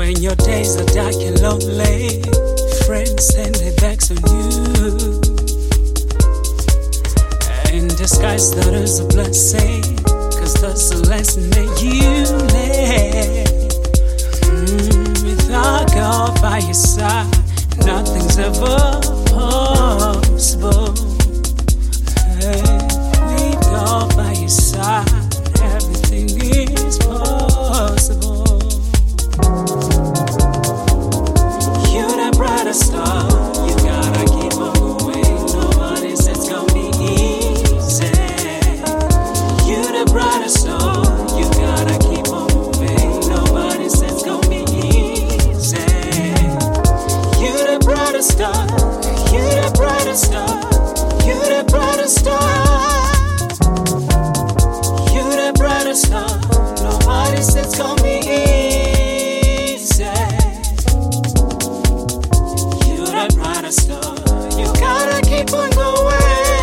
When your days are dark and lonely, friends turn their backs on you. In disguise, that is a blessing, 'cause that's a lesson that you learn. Without God by your side, nothing's ever possible. With God by your side, everything is possible. You're the brightest star, you gotta keep on going. Nobody says it's gonna be easy. You're the brightest star, you gotta keep on moving. Nobody says it's gonna be easy. You're the brightest star, you're the brightest star, you're the brightest star. You're the brightest star, nobody says it's gonna be easy. You're the brightest star, you gotta keep on going.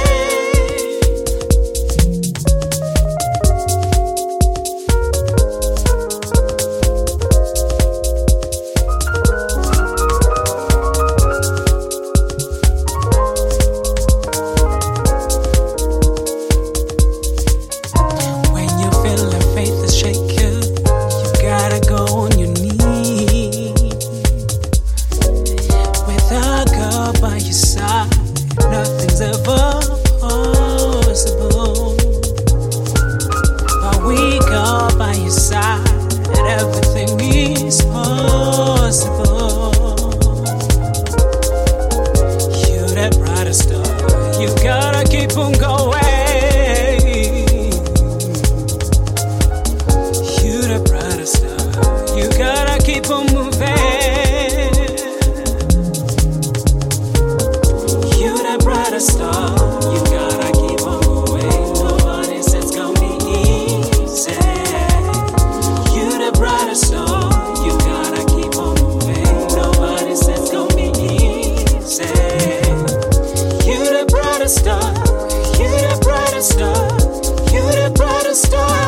Nothing's ever possible. But we go by your side, and everything is possible. You're that brightest star, you gotta keep on going. You're the brightest star, you gotta keep on moving. Star, you gotta keep on moving. Nobody says it's gonna be easy. You're the brightest star, you gotta keep on moving. Nobody says it's gonna be easy. You're the brightest star, you're the brightest star, you're the brightest star.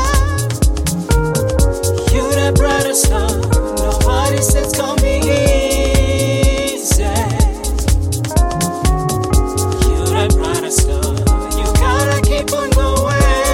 You're the brightest star, nobody says it's gonna be easy. You gotta keep on going.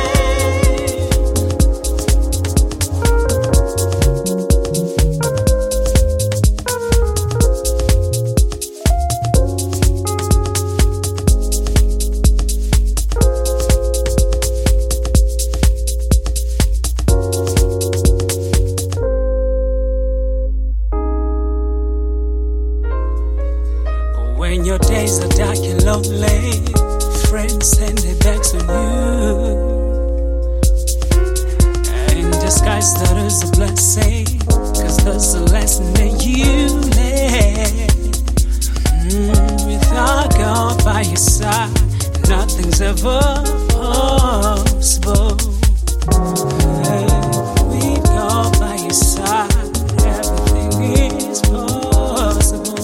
When your days are dark and lonely, friends turn their backs on you. In disguise, that is a blessing, 'cause that's a lesson that you learn. Without God by your side, nothing's ever possible. With God by your side, everything is possible.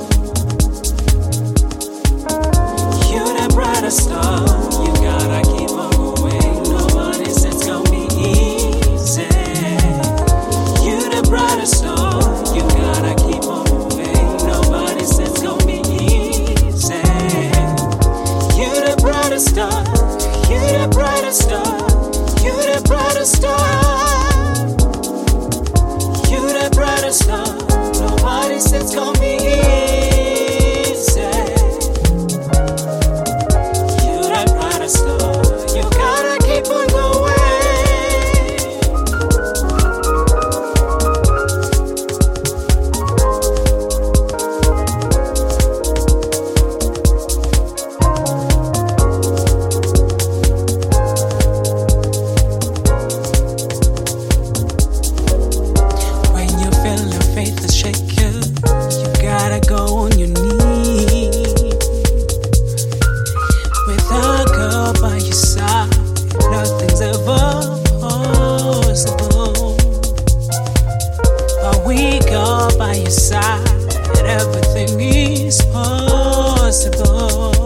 You're the brightest star, you gotta keep on going. Nobody says it's gonna be easy. You're the brightest star, you gotta keep on moving. Nobody says it's gonna be easy. You're the brightest star, you're the brightest star, you're the brightest star. You're the brightest star, nobody says it's gonna be easy. You gotta keep on going. When you feel your faith is shaken, you gotta go on your knees. Without God by your side, nothing's ever possible. But we go by your side, and everything is possible.